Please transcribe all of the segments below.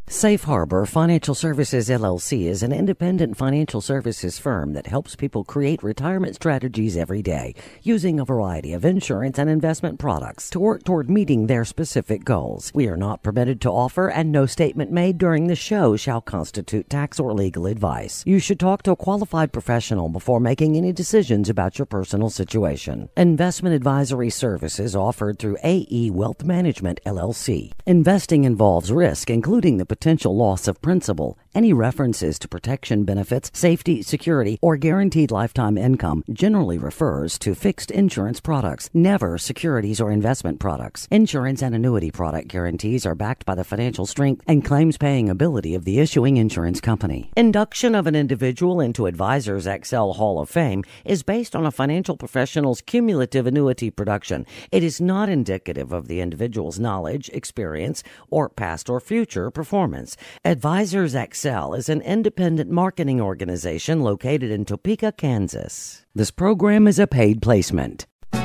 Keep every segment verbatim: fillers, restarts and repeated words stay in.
Safe Harbor Financial Services, L L C is an independent financial services firm that helps people create retirement strategies every day using a variety of insurance and investment products to work toward meeting their specific goals. We are not permitted to offer, and no statement made during the show shall constitute tax or legal advice. You should talk to a qualified professional before making any decisions about your personal situation. Investment advisory services offered through A E Wealth Management, L L C. Investing involves risk, including the potential loss of principal. Any references to protection benefits, safety, security, or guaranteed lifetime income generally refers to fixed insurance products, never securities or investment products. Insurance and annuity product guarantees are backed by the financial strength and claims-paying ability of the issuing insurance company. Induction of an individual into Advisors Excel Hall of Fame is based on a financial professional's cumulative annuity production. It is not indicative of the individual's knowledge, experience, or past or future performance. Advisors Excel is an independent marketing organization located in Topeka, Kansas. This program is a paid placement.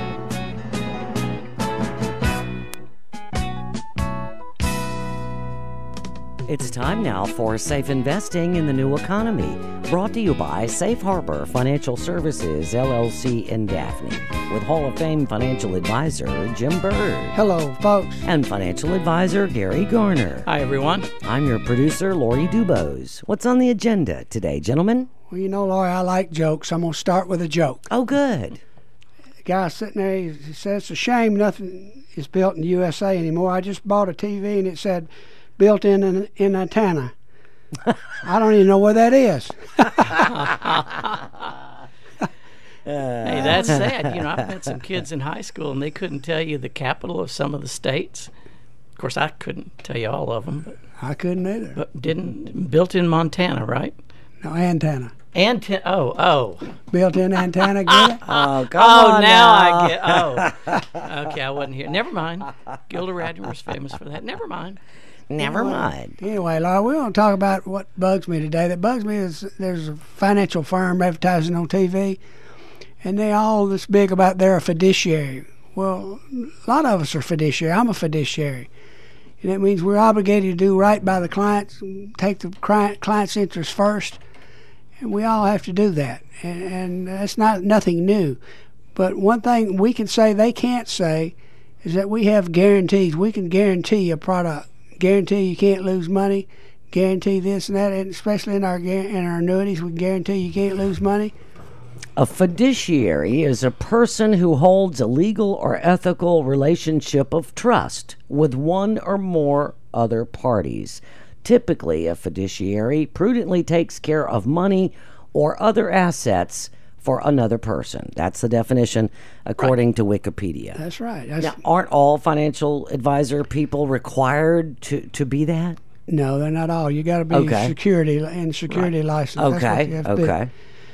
It's time now for Safe Investing in the New Economy, brought to you by Safe Harbor Financial Services, L L C in Daphne, with Hall of Fame financial advisor Jim Bird. Hello, folks. And financial advisor Gary Garner. Hi, everyone. I'm your producer, Lori Dubose. What's on the agenda today, gentlemen? Well, you know, Lori, I like jokes. I'm going to start with a joke. Oh, good. The guy sitting there, he says, it's a shame nothing is built in the U S A anymore. I just bought a T V and it said, built in an in antenna. I don't even know where that is. Hey, that's sad. You know, I've met some kids in high school, and they couldn't tell you the capital of some of the states. Of course, I couldn't tell you all of them. But, I couldn't either. but didn't built in Montana, right? No, antenna. Antenna. Oh, oh. Built-in antenna, get it? Oh, come Oh, on now, now. I get. Oh, okay, I wasn't here. Never mind. Gilda Radner was famous for that. Never mind. Never mind. Anyway, Laura, we want to talk about what bugs me today. That bugs me is there's a financial firm advertising on T V, and they all this big about they're a fiduciary. Well, a lot of us are fiduciary. I'm a fiduciary. And that means we're obligated to do right by the clients, take the client, client's interest first, and we all have to do that. And, and that's not nothing new. But one thing we can say they can't say is that we have guarantees. We can guarantee a product. Guarantee you can't lose money, guarantee this and that, and especially in our in our annuities, we guarantee you can't lose money. A fiduciary is a person who holds a legal or ethical relationship of trust with one or more other parties. Typically, a fiduciary prudently takes care of money or other assets for another person. That's the definition according right. to Wikipedia. That's right. That's, now, aren't all financial advisor people required to, to be that? No, they're not all. You got to be okay. security and security right. license. Okay. That's what you have to okay. be.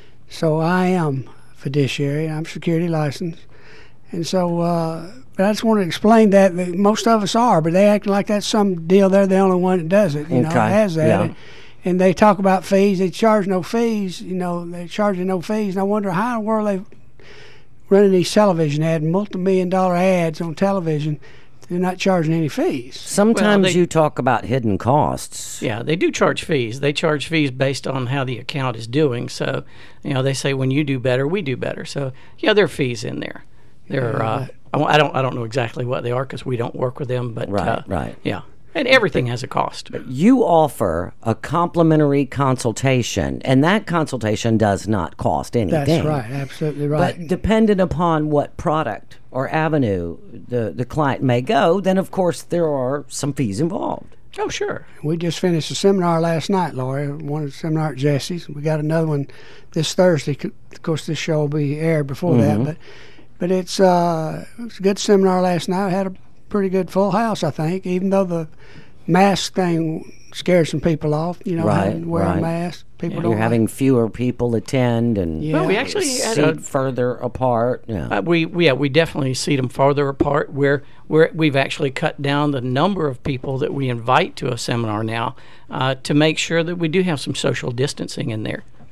So I am fiduciary. I'm security licensed, and so. Uh, but I just want to explain that, that most of us are, but they act like that's some deal. They're the only one that does it. You okay. know, has that. Yeah. And, And they talk about fees. They charge no fees. You know, they're charging no fees. And I wonder how in the world they running these television ads, multi-million dollar ads on television. They're not charging any fees. Sometimes well, they, you talk about hidden costs. Yeah, they do charge fees. They charge fees based on how the account is doing. So, you know, they say when you do better, we do better. So, yeah, there are fees in there. There are. Uh, I don't. I don't know exactly what they are because we don't work with them. But right, uh, right. Yeah. And everything has a cost. You offer a complimentary consultation, and that consultation does not cost anything. That's right, absolutely right. But dependent upon what product or avenue the, the client may go, then of course there are some fees involved. Oh, sure. We just finished a seminar last night, Lori, one seminar at Jesse's. We got another one this Thursday. Of course, this show will be aired before mm-hmm. that, but but it's, uh, it was a good seminar last night. We had a pretty good full house, I think, even though the mask thing scared some people off, you know, right, having to wear right. a mask. People yeah, don't you're like having fewer people attend and yeah. well, we actually seat had a, further apart. Yeah, uh, we, we yeah we definitely seat them farther apart. Where where we've actually cut down the number of people that we invite to a seminar now uh, to make sure that we do have some social distancing in there.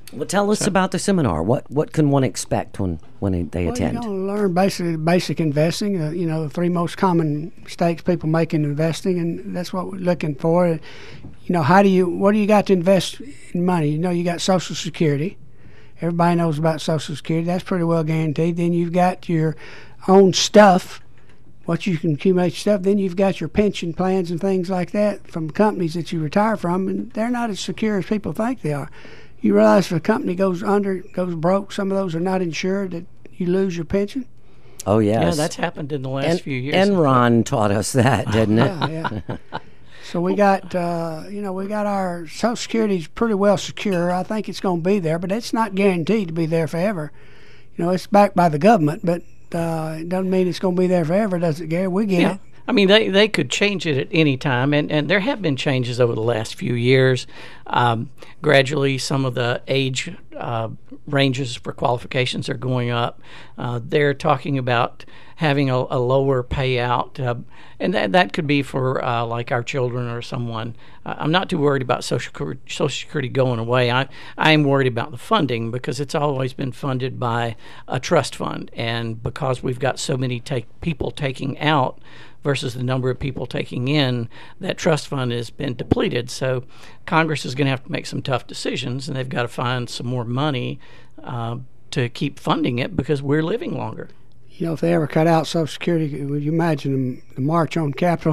Well, tell us So- about the seminar. What what can one expect when, when they Well, attend? you're going to learn basically basic investing, uh, you know, the three most common mistakes people make in investing, and that's what we're looking for. You know, how do you, what do you got to invest in money? You know, you got Social Security. Everybody knows about Social Security. That's pretty well guaranteed. Then you've got your own stuff, what you can accumulate stuff. Then you've got your pension plans and things like that from companies that you retire from, and they're not as secure as people think they are. You realize if a company goes under, goes broke, some of those are not insured, that you lose your pension? Oh, yes. Yeah, that's happened in the last En- few years. Enron taught us that, didn't it? Yeah, yeah. So we got, uh, you know, we got our Social Security is pretty well secure. I think it's going to be there, but it's not guaranteed to be there forever. You know, it's backed by the government, but uh, it doesn't mean it's going to be there forever, does it, Gary? We get Yeah. it. I mean, they, they could change it at any time, and, and there have been changes over the last few years. Um, gradually, some of the age uh, ranges for qualifications are going up. Uh, they're talking about having a, a lower payout, uh, and that, that could be for uh, like our children or someone. Uh, I'm not too worried about Social Security, Social Security going away. I I am worried about the funding because it's always been funded by a trust fund, and because we've got so many take, people taking out versus the number of people taking in, that trust fund has been depleted. So Congress is going to have to make some tough decisions, and they've got to find some more money uh, to keep funding it because we're living longer. You know, if they ever cut out Social Security, would you imagine the march on Capitol?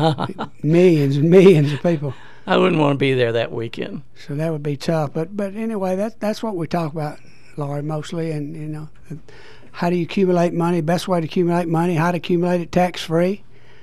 Millions and millions of people. I wouldn't want to be there that weekend. So that would be tough. But but anyway, that that's what we talk about, Laurie, mostly. And, you know, how do you accumulate money, best way to accumulate money, how to accumulate it tax-free.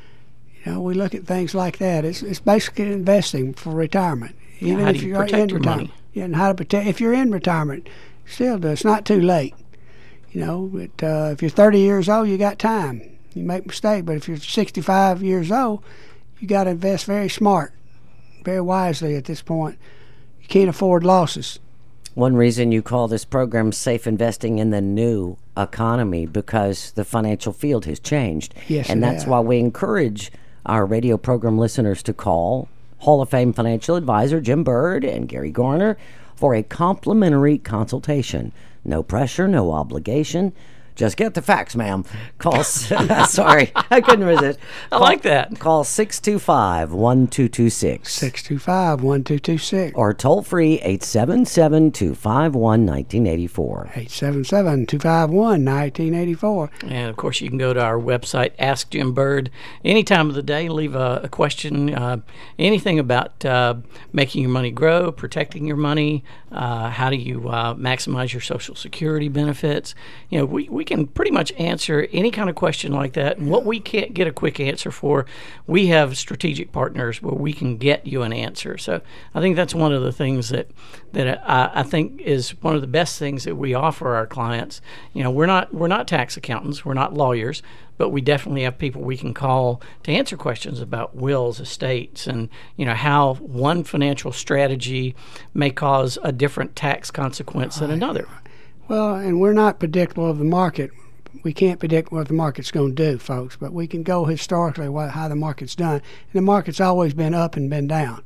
You know, we look at things like that. It's it's basically investing for retirement. Yeah, Even how if do you you're protect in your retirement. money? Yeah, and how to protect. If you're in retirement, still do. It's not too late. You know, but, uh, if you're thirty years old, you got time. You make mistakes. But if you're sixty-five years old, you got to invest very smart, very wisely at this point. You can't afford losses. One reason you call this program Safe Investing in the New Economy because the financial field has changed. Yes, and it that's has. why we encourage our radio program listeners to call Hall of Fame financial advisor Jim Bird and Gary Garner for a complimentary consultation. No pressure, no obligation. Just get the facts, ma'am. Call, sorry, I couldn't resist. I like that. Call six two five, one two two six. six two five, one two two six. Or toll free eight seven seven, two five one, one nine eight four. eight seven seven, two five one, one nine eight four. And of course, you can go to our website, Ask Jim Bird, any time of the day. Leave a, a question, uh, anything about uh, making your money grow, protecting your money. Uh, how do you uh, maximize your Social Security benefits? You know, we, we can pretty much answer any kind of question like that. And what we can't get a quick answer for, we have strategic partners where we can get you an answer. So I think that's one of the things that that I, I think is one of the best things that we offer our clients. You know, we're not we're not tax accountants, we're not lawyers, but we definitely have people we can call to answer questions about wills, estates, and, you know, how one financial strategy may cause a different tax consequence than another. Well, and we're not predictable of the market. We can't predict what the market's going to do, folks, but we can go historically what, how the market's done. And the market's always been up and been down.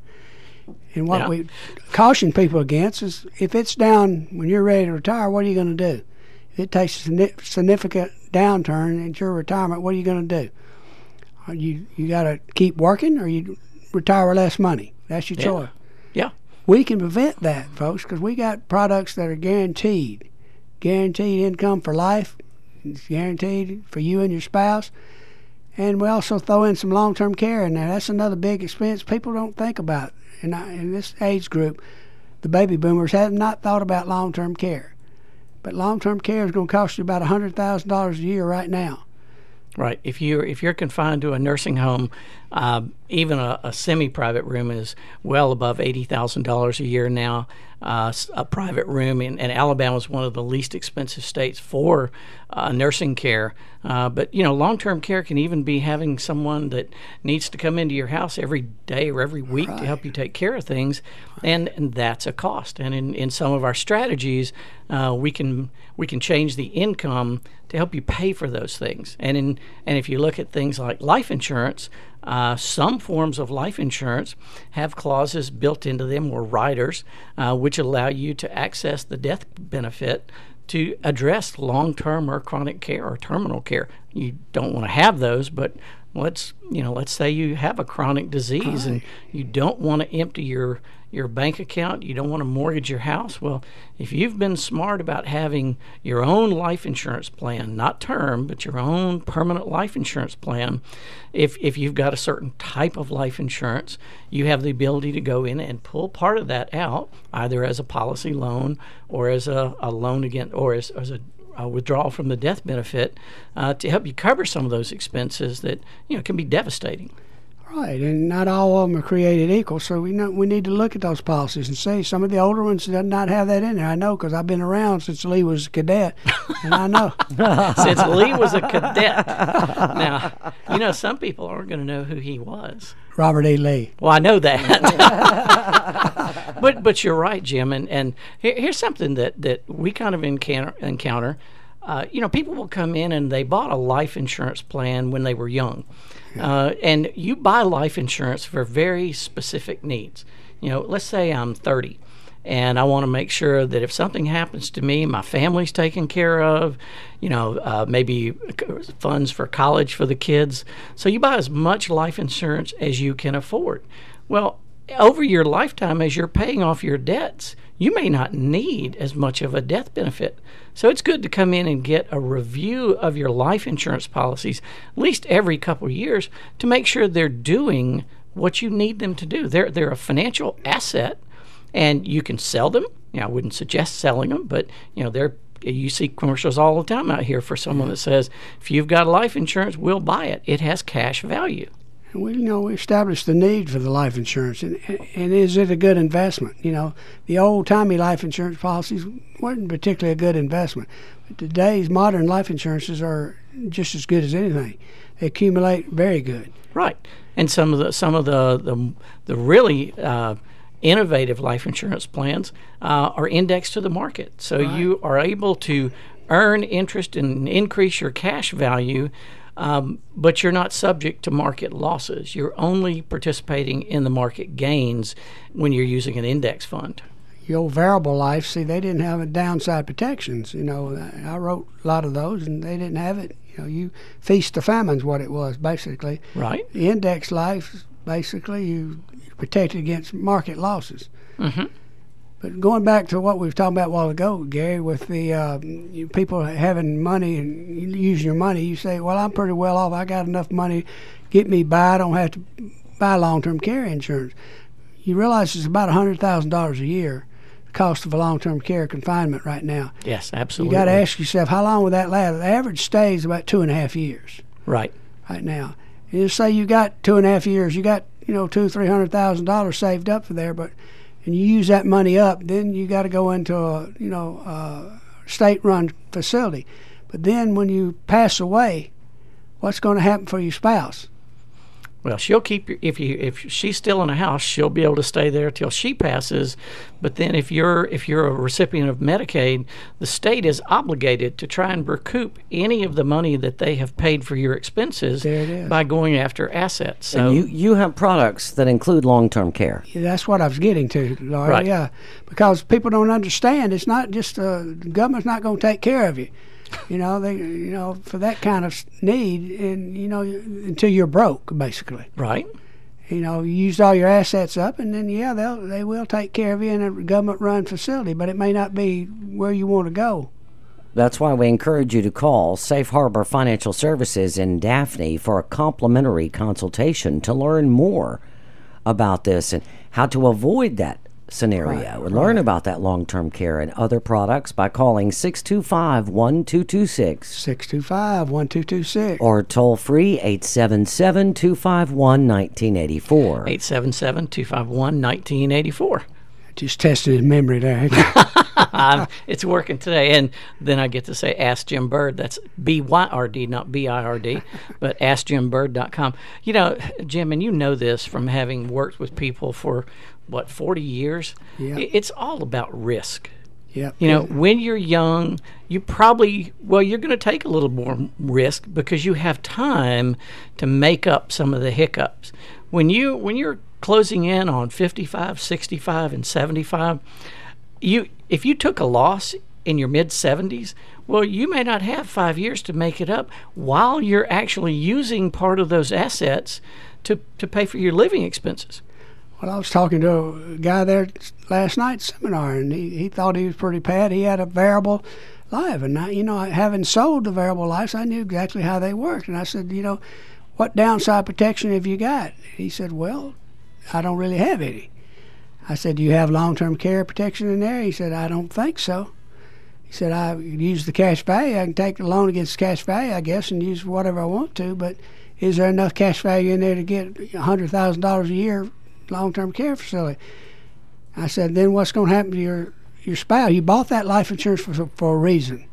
And what Yeah. we caution people against is if it's down when you're ready to retire, what are you going to do? If it takes a signi- significant downturn at your retirement, what are you going to do? Are you you got to keep working or you retire with less money? That's your Yeah. choice. Yeah. We can prevent that, folks, because we got products that are guaranteed. Guaranteed income for life. It's guaranteed for you and your spouse. And we also throw in some long-term care in there. That's another big expense people don't think about. In, in this age group, the baby boomers have not thought about long-term care. But long-term care is going to cost you about one hundred thousand dollars a year right now. Right. If you're if you're confined to a nursing home, uh, even a, a semi-private room is well above eighty thousand dollars a year now. Uh, a private room in, and Alabama is one of the least expensive states for uh, nursing care. Uh, but you know, long-term care can even be having someone that needs to come into your house every day or every week Right. to help you take care of things, and, and that's a cost. And in, in some of our strategies, uh, we can we can change the income to help you pay for those things. And in and if you look at things like life insurance, Uh, some forms of life insurance have clauses built into them, or riders, uh, which allow you to access the death benefit to address long-term or chronic care or terminal care. You don't want to have those, but let's you know let's say you have a chronic disease and you don't want to empty your your bank account, you don't want to mortgage your house. Well, if you've been smart about having your own life insurance plan, not term, but your own permanent life insurance plan, if if you've got a certain type of life insurance, you have the ability to go in and pull part of that out, either as a policy loan or as a, a loan again, or as, as a Uh, withdrawal from the death benefit uh, to help you cover some of those expenses that you know can be devastating. Right, and not all of them are created equal, so we know we need to look at those policies and see. Some of the older ones do not have that in there. I know because I've been around since Lee was a cadet, and I know. Since Lee was a cadet. Now, you know, some people aren't going to know who he was. Robert E. Lee. Well, I know that. but but you're right, Jim. And, and here, here's something that, that we kind of encounter. encounter. Uh, you know, people will come in and they bought a life insurance plan when they were young. Uh, and you buy life insurance for very specific needs. You know, let's say I'm thirty and I want to make sure that if something happens to me, my family's taken care of, you know, uh, maybe funds for college for the kids. So you buy as much life insurance as you can afford. Well, over your lifetime, as you're paying off your debts, you may not need as much of a death benefit. So it's good to come in and get a review of your life insurance policies at least every couple of years to make sure they're doing what you need them to do. They're they're a financial asset, and you can sell them. You know, I wouldn't suggest selling them, but you know they're you see commercials all the time out here for someone that says, if you've got life insurance, we'll buy it. It has cash value. We you know we established the need for the life insurance, and, and is it a good investment? You know, the old-timey life insurance policies weren't particularly a good investment. But today's modern life insurances are just as good as anything. They accumulate very good. Right, and some of the some of the the, the really uh, innovative life insurance plans uh, are indexed to the market, so right. You are able to earn interest and increase your cash value. Um, but you're not subject to market losses. You're only participating in the market gains when you're using an index fund. The old variable life, see, they didn't have a downside protections. You know, I wrote a lot of those, and they didn't have it. You know, you feast the famine's what it was, basically. Right. The index life, basically, you protected against market losses. Mm-hmm. But going back to what we were talking about a while ago, Gary, with the uh, you, people having money and using your money, you say, well, I'm pretty well off. I got enough money to get me by. I don't have to buy long-term care insurance. You realize it's about one hundred thousand dollars a year, the cost of a long-term care confinement right now. Yes, absolutely. You got to ask yourself, how long will that last? The average stay is about two and a half years. Right. Right now. And you say you got two and a half years, you got, you know, two, three hundred thousand dollars saved up for there, but and you use that money up, then you got to go into a you know uh, state-run facility. But then when you pass away, what's going to happen for your spouse? Well, she'll keep your, if you if she's still in a house, she'll be able to stay there till she passes. But then if you're if you're a recipient of Medicaid, the state is obligated to try and recoup any of the money that they have paid for your expenses there it is. by going after assets. So and you you have products that include long-term care. Yeah, that's what I was getting to, Laura. Right. Yeah, because people don't understand. It's not just uh, the government's not going to take care of you. You know, they, you know, for that kind of need, and you know, until you're broke, basically. Right. You know, you used all your assets up, and then yeah, they'll they will take care of you in a government-run facility, but it may not be where you want to go. That's why we encourage you to call Safe Harbor Financial Services in Daphne for a complimentary consultation to learn more about this and how to avoid that scenario right, and right. learn about that long-term care and other products by calling six two five, one two two six six two five, one two two six or toll free eight seven seven, two five one, one nine eight four. eight seven seven, two five one, one nine eight four. Just testing his memory there. um, it's working today. And then I get to say Ask Jim Bird. That's B Y R D, not B I R D, but ask jim bird dot com. You know, Jim, and you know this from having worked with people for, what, forty years? Yeah. It's all about risk. Yep. You know, when you're young, you probably, well, you're going to take a little more risk because you have time to make up some of the hiccups. When you when you're closing in on fifty-five, sixty-five, and seventy-five, you if you took a loss in your mid seventies, well, you may not have five years to make it up while you're actually using part of those assets to, to pay for your living expenses. Well, I was talking to a guy there last night seminar, and he, he thought he was pretty bad. He had a variable life, and I, you know, having sold the variable lives, I knew exactly how they worked. And I said, you know, what downside protection have you got? He said, well, I don't really have any. I said, do you have long-term care protection in there? He said, I don't think so. He said, I use the cash value. I can take the loan against cash value, I guess, and use whatever I want to, but is there enough cash value in there to get one hundred thousand dollars a year long-term care facility? I said, then what's going to happen to your, your spouse? You bought that life insurance for, for a reason.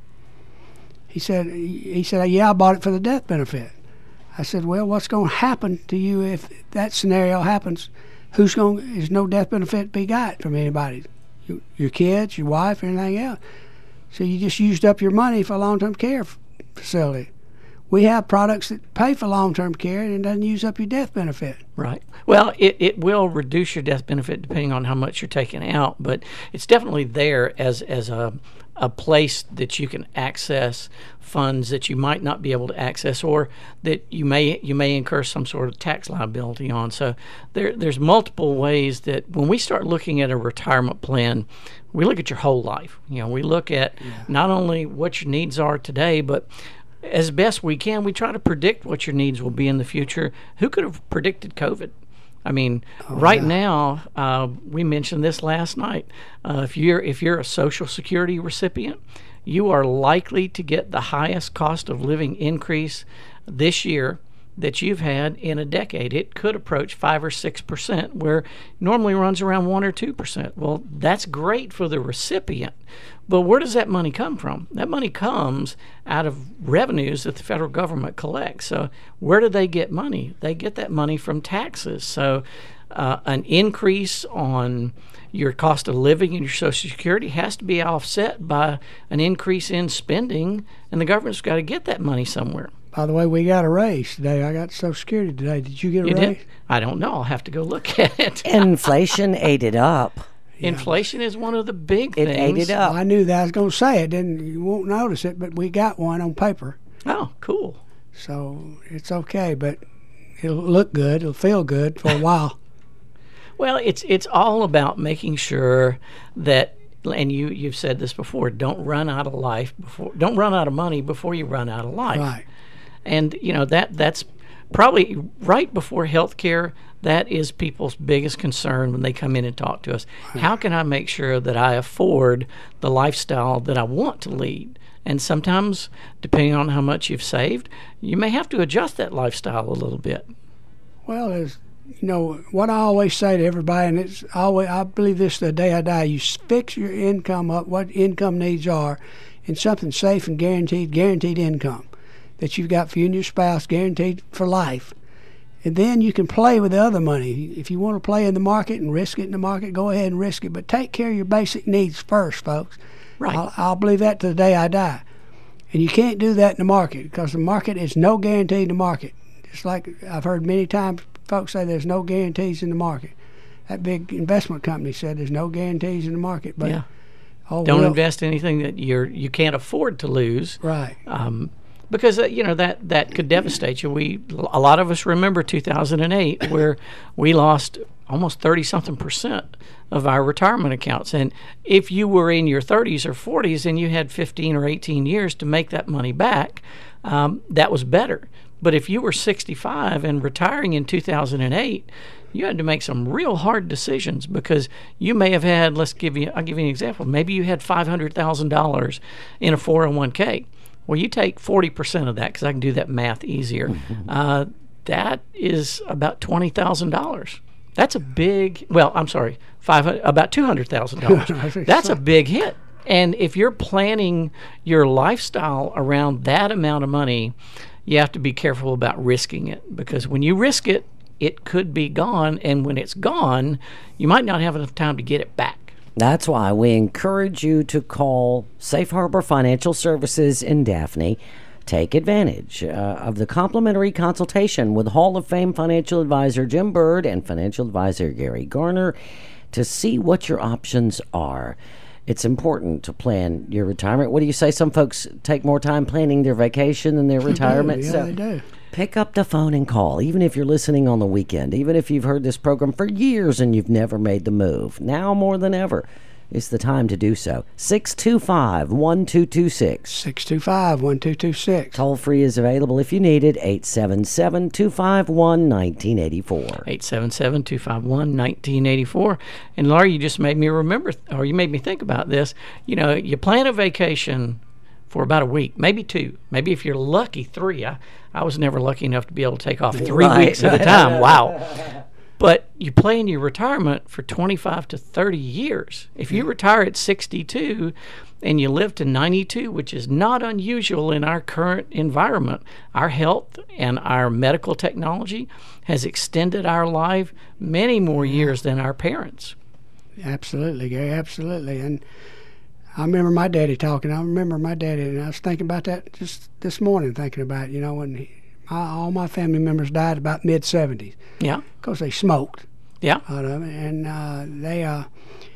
He said, he said, yeah, I bought it for the death benefit. I said, well, what's going to happen to you if that scenario happens? Who's going? There's no death benefit to be got from anybody, your, your kids, your wife, anything else. So you just used up your money for a long-term care f- facility. We have products that pay for long-term care and it doesn't use up your death benefit. Right. Well, it, it will reduce your death benefit depending on how much you're taking out, but it's definitely there as as a a place that you can access funds that you might not be able to access, or that you may you may incur some sort of tax liability on. So there there's multiple ways that when we start looking at a retirement plan, we look at your whole life. You know, we look at yeah. not only what your needs are today, but as best we can, we try to predict what your needs will be in the future. Who could have predicted COVID? I mean, oh, right yeah. now, uh, we mentioned this last night. Uh, if you're if you're a Social Security recipient, you are likely to get the highest cost of living increase this year that you've had in a decade. It could approach five or six percent, where normally runs around one or two percent. Well, that's great for the recipient, but where does that money come from? That money comes out of revenues that the federal government collects. So where do they get money? They get that money from taxes. So uh, an increase on your cost of living and your Social Security has to be offset by an increase in spending, and the government's got to get that money somewhere. By the way, we got a raise today. I got Social Security today. Did you get a you raise? Did? I don't know. I'll have to go look at it. Inflation ate it up. Yeah. Inflation is one of the big it things. It ate it up. Well, I knew that. I was going to say it. Didn't you won't notice it, but we got one on paper. Oh, cool. So it's okay, but it'll look good. It'll feel good for a while. Well, it's it's all about making sure that, and you you've said this before, don't run out of life before don't run out of money before you run out of life. Right. And you know that that's probably right before healthcare. That is people's biggest concern when they come in and talk to us. Right. How can I make sure that I afford the lifestyle that I want to lead? And sometimes, depending on how much you've saved, you may have to adjust that lifestyle a little bit. Well, there's, you know, what I always say to everybody, and it's always, I believe this the day I die, you fix your income up, what income needs are, in something safe and guaranteed, guaranteed income that you've got for you and your spouse, guaranteed for life. And then you can play with the other money. If you want to play in the market and risk it in the market, go ahead and risk it. But take care of your basic needs first, folks. Right. I'll, I'll believe that to the day I die. And you can't do that in the market because the market is no guarantee in the market. Just like I've heard many times folks say there's no guarantees in the market. That big investment company said there's no guarantees in the market. But yeah. oh, Don't well, invest anything that you're you can't afford to lose. Right. Um, because uh, you know that that could devastate you. We a lot of us remember two thousand eight, where we lost almost thirty something percent of our retirement accounts. And if you were in your thirties or forties and you had fifteen or eighteen years to make that money back, um, that was better. But if you were sixty-five and retiring in two thousand eight, you had to make some real hard decisions, because you may have had, let's give you, I'll give you an example. Maybe you had five hundred thousand dollars in a four oh one k. Well, you take forty percent of that, because I can do that math easier. Mm-hmm. Uh, that is about twenty thousand dollars. That's a big, well, I'm sorry, five about two hundred thousand dollars. That's a big hit. And if you're planning your lifestyle around that amount of money, you have to be careful about risking it, because when you risk it, it could be gone. And when it's gone, you might not have enough time to get it back. That's why we encourage you to call Safe Harbor Financial Services in Daphne. Take advantage uh, of the complimentary consultation with Hall of Fame financial advisor Jim Bird and financial advisor Gary Garner to see what your options are. It's important to plan your retirement. What do you say? Some folks take more time planning their vacation than their retirement. Yeah, so they do. Pick up the phone and call, even if you're listening on the weekend, even if you've heard this program for years and you've never made the move. Now more than ever is the time to do so. six two five, one two two six. six two five, one two two six. Toll free is available if you need it. eight seven seven, two five one, one nine eight four. eight seven seven, two five one, one nine eight four. And Laura, you just made me remember, or you made me think about this. You know, you plan a vacation for about a week, maybe two, maybe if you're lucky, three. I, I was never lucky enough to be able to take off three Right. weeks at a time. Wow. But you plan your retirement for twenty-five to thirty years. If you retire at sixty-two and you live to ninety-two, which is not unusual in our current environment, our health and our medical technology has extended our life many more years than our parents. Absolutely, Gary, absolutely. And I remember my daddy talking. I remember my daddy, and I was thinking about that just this morning, thinking about, you know, when he, my, all my family members died about mid seventies. Yeah. Because they smoked. Yeah. Out of it. And uh, they, uh,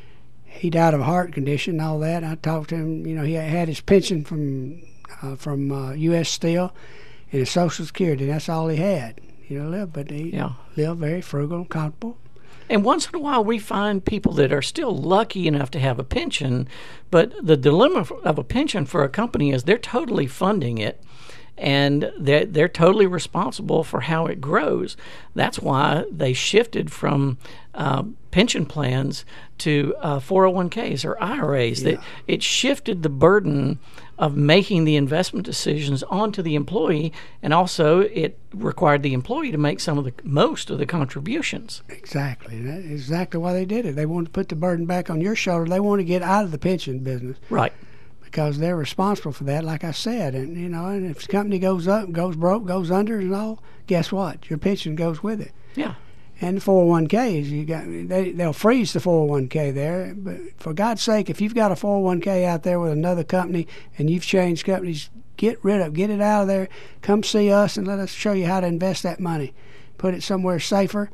he died of a heart condition and all that. I talked to him, you know, he had his pension from uh, from uh, U S Steel and his Social Security. That's all he had, you know, live. But he Yeah. lived very frugal, comfortable. And once in a while, we find people that are still lucky enough to have a pension, but the dilemma of a pension for a company is they're totally funding it, and they're, they're totally responsible for how it grows. That's why they shifted from uh, pension plans to uh, four oh one k's or I R As. Yeah. That it shifted the burden of making the investment decisions onto the employee, and also it required the employee to make some of the most of the contributions. Exactly. That's exactly why they did it. They wanted to put the burden back on your shoulder. They want to get out of the pension business Right. because they're responsible for that, like I said. And, you know, and if the company goes up, goes broke, goes under and all, guess what? Your pension goes with it. Yeah. And the four oh one k's, you got they, they'll freeze the four oh one k there. But for God's sake, if you've got a four oh one k out there with another company and you've changed companies, get rid of, get it out of there. Come see us and let us show you how to invest that money. Put it somewhere safer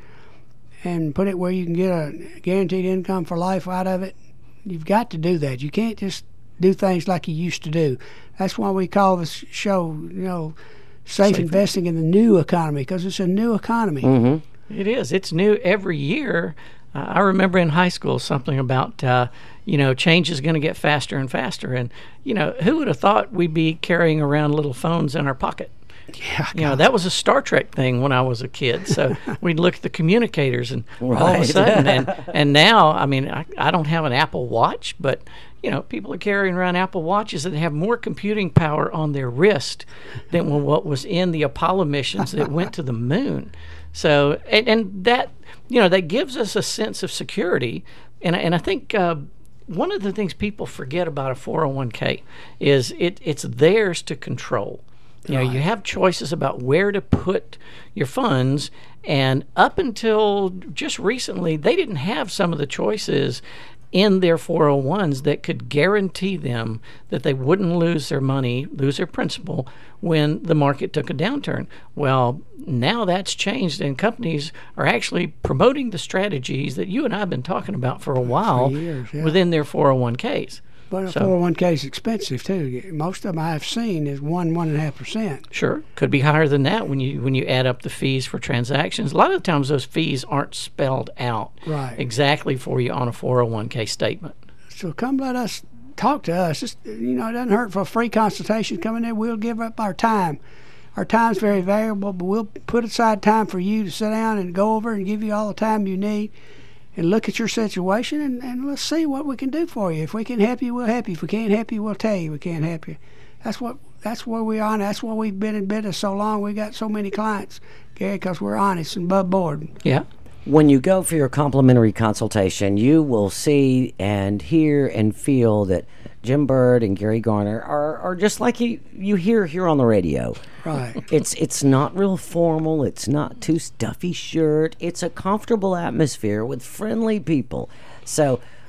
and put it where you can get a guaranteed income for life out of it. You've got to do that. You can't just do things like you used to do. That's why we call this show, you know, Safe, Safe. Investing in the New Economy, because it's a new economy. Mm-hmm. It is. It's new every year. Uh, I remember in high school something about, uh, you know, change is going to get faster and faster. And, you know, who would have thought we'd be carrying around little phones in our pocket? Yeah, You know, that was a Star Trek thing when I was a kid. So we'd look at the communicators and all of a Right. sudden, and, and now, I mean, I, I don't have an Apple Watch, but, you know, people are carrying around Apple Watches that have more computing power on their wrist than what was in the Apollo missions that went to the moon. So, and, and that, you know, that gives us a sense of security. And, and I think uh, one of the things people forget about a four oh one k is it, it's theirs to control. You know, you have choices about where to put your funds, and up until just recently, they didn't have some of the choices in their four oh ones that could guarantee them that they wouldn't lose their money, lose their principal when the market took a downturn. Well, now that's changed, and companies are actually promoting the strategies that you and I have been talking about for a while years, yeah. within their four oh one k's. But a So- four oh one k is expensive too. Most of them I've seen is one one and a half percent. Sure, could be higher than that when you when you add up the fees for transactions. A lot of the times those fees aren't spelled out Right. exactly for you on a four oh one k statement. So come let us talk to us. Just, you know, it doesn't hurt for a free consultation. Come in there. We'll give up our time. Our time's very valuable, but we'll put aside time for you to sit down and go over and give you all the time you need and look at your situation, and, and let's see what we can do for you. If we can help you, we'll help you. If we can't help you, we'll tell you we can't help you. That's what. That's where we are, and that's why we've been in business so long. We got so many clients, Gary, because we're honest and above board. Yeah. When you go for your complimentary consultation, you will see and hear and feel that Jim Bird and Gary Garner are, are just like you, you hear here on the radio. Right. It's it's not real formal. It's not too stuffy shirt. It's a comfortable atmosphere with friendly people. So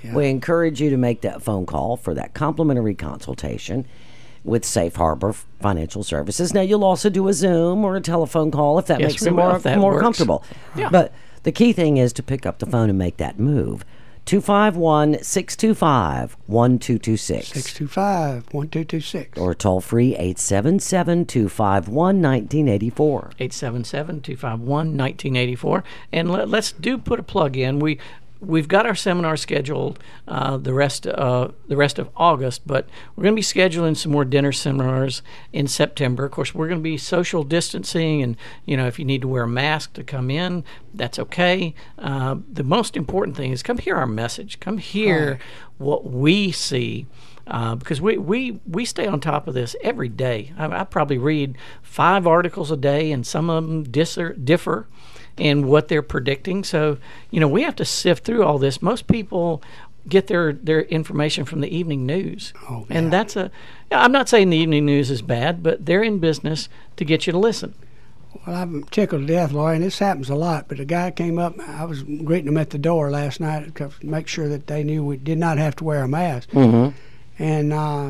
Yeah. We encourage you to make that phone call for that complimentary consultation with Safe Harbor Financial Services. Now, you'll also do a Zoom or a telephone call if that Yes, makes we it will, more, if that more works. comfortable. Yeah. But the key thing is to pick up the phone and make that move. two five one, six two five, one two two six. six two five, one two two six. Or toll free eight seven seven, two five one, one nine eight four. eight seven seven, two five one, one nine eight four. And let, let's do put a plug in. We we've got our seminar scheduled uh, the rest uh, the rest of August, but we're going to be scheduling some more dinner seminars in September. Of course, we're going to be social distancing, and you know, if you need to wear a mask to come in, that's okay. Uh, the most important thing is come hear our message. Come hear Right. what we see. Uh, because we, we, we stay on top of this every day. I, I probably read five articles a day, and some of them differ, differ in what they're predicting. So, you know, we have to sift through all this. Most people get their, their information from the evening news. Oh, and yeah. that's a, I'm not saying the evening news is bad, but they're in business to get you to listen. Well, I'm tickled to death, Laurie, and this happens a lot. But a guy came up. I was greeting them at the door last night to make sure that they knew we did not have to wear a mask. Mm-hmm. And uh,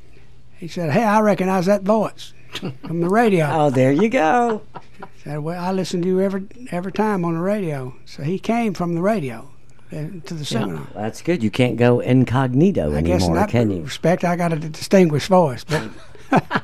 he said, "Hey, I recognize that voice from the radio." Oh, there you go. Said, "Well, I listen to you every every time on the radio." So he came from the radio uh, to the seminar. That's good. You can't go incognito I guess in anymore, that can you? respect, I got a distinguished voice, but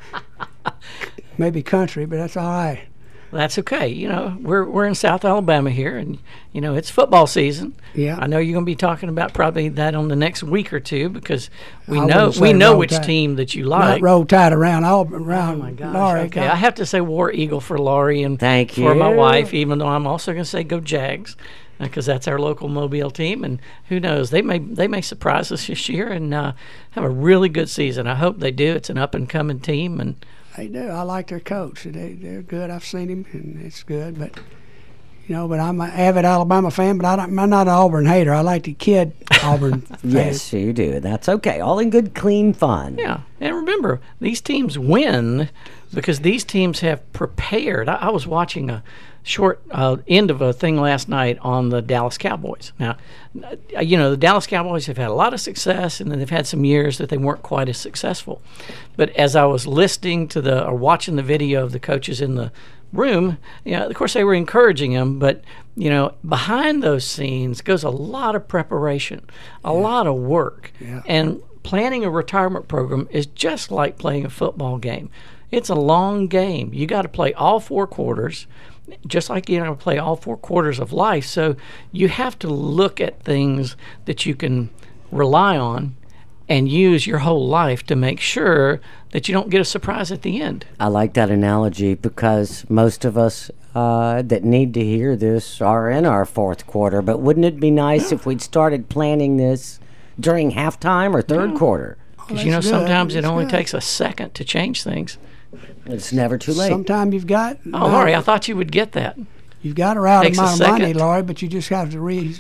maybe country, but that's all right. That's okay. You know, we're we're in South Alabama here, and you know it's football season. Yeah. I know you're going to be talking about probably that on the next week or two because we I know wouldn't say we know roll which tide. team that you Not like. roll tide around all around Oh my gosh. Laurie. Okay, God. I have to say War Eagle for Laurie and Thank for my you. wife, even though I'm also going to say go Jags because that's our local Mobile team, and who knows, they may they may surprise us this year and uh, have a really good season. I hope they do. It's an up and coming team, and They do. I like their coach. They they're good. I've seen him, and it's good. But you know, but I'm an avid Alabama fan. But I don't, I'm not an Auburn hater. I like the kid Auburn. fans. Yes, you do. That's okay. All in good, clean fun. yeah. And remember, these teams win because these teams have prepared. I, I was watching a short uh, end of a thing last night on the Dallas Cowboys. Now, uh, you know, the Dallas Cowboys have had a lot of success, and then they've had some years that they weren't quite as successful. But as I was listening to the or watching the video of the coaches in the room, you know, of course they were encouraging them, but you know, behind those scenes goes a lot of preparation, a lot of work, Yeah. and planning a retirement program is just like playing a football game. It's a long game. You got to play all four quarters, just like you know play all four quarters of life. So you have to look at things that you can rely on and use your whole life to make sure that you don't get a surprise at the end. I like that analogy because most of us uh, that need to hear this are in our fourth quarter. But wouldn't it be nice if we'd started planning this during halftime or third quarter? Because you know That's good. sometimes it That's only good. takes a second to change things. It's never too late. Sometime you've got. Oh, Laurie, I thought you would get that. You've got a route Takes a amount of money, second. Laurie, but you just have to re.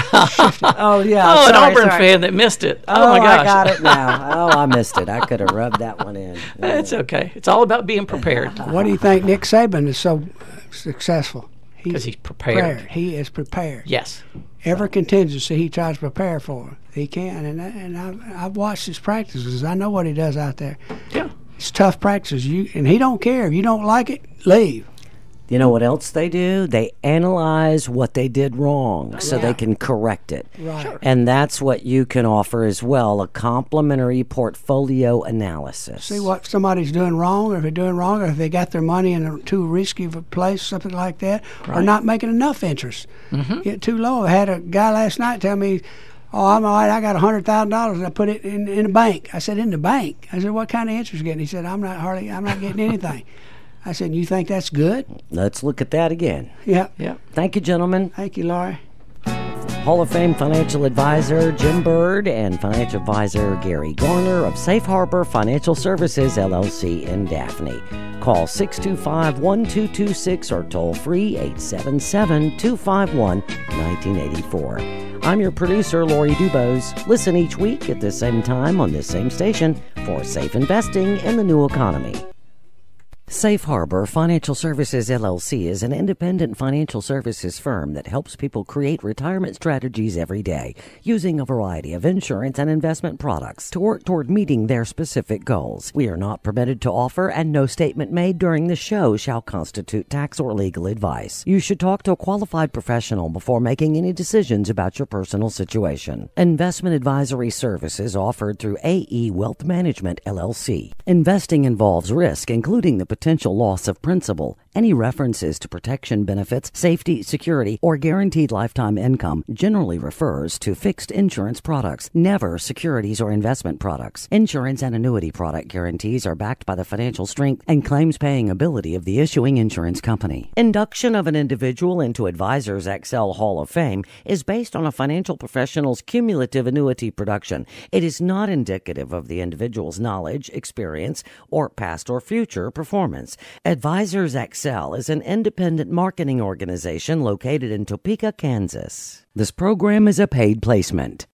Oh, yeah. Oh, an sorry, Auburn sorry. fan that missed it. Oh, Oh, my gosh. I got it now. Oh, I missed it. I could have rubbed that one in. It's okay. It's all about being prepared What do you think Nick Saban is so successful? because he's prepared. He is prepared. Yes. Every contingency he tries to prepare for, he can. And and I've, I've watched his practices. I know what he does out there. Yeah. It's tough practices. You and he don't care if you don't like it. Leave. You know what else they do? They analyze what they did wrong so Yeah. they can correct it. Right. Sure. And that's what you can offer as well, a complimentary portfolio analysis. See what somebody's doing wrong, or if they're doing wrong, or if they got their money in a too risky of a place, something like that, or not making enough interest. Mm-hmm. Get too low. I had a guy last night tell me, "Oh, I'm all right. I got a hundred thousand dollars, and I put it in in the bank." I said, "In the bank?" I said, "What kind of interest you getting?" He said, "I'm not hardly. I'm not getting anything." I said, "You think that's good?" Let's look at that again. Yeah. Yeah. Thank you, gentlemen. Thank you, Laurie. Hall of Fame financial advisor Jim Bird and financial advisor Gary Garner of Safe Harbor Financial Services, L L C in Daphne. Call six two five, one two two six or toll free eight seven seven, two five one, one nine eight four. I'm your producer, Lori Dubose. Listen each week at the same time on this same station for safe investing in the new economy. Safe Harbor Financial Services, L L C is an independent financial services firm that helps people create retirement strategies every day using a variety of insurance and investment products to work toward meeting their specific goals. We are not permitted to offer, and no statement made during the show shall constitute tax or legal advice. You should talk to a qualified professional before making any decisions about your personal situation. Investment advisory services offered through A E Wealth Management, L L C. Investing involves risk, including the potential loss of principal. Any references to protection benefits, safety, security, or guaranteed lifetime income generally refers to fixed insurance products, never securities or investment products. Insurance and annuity product guarantees are backed by the financial strength and claims-paying ability of the issuing insurance company. Induction of an individual into Advisors Excel Hall of Fame is based on a financial professional's cumulative annuity production. It is not indicative of the individual's knowledge, experience, or past or future performance. Advisors Excel is an independent marketing organization located in Topeka, Kansas. This program is a paid placement.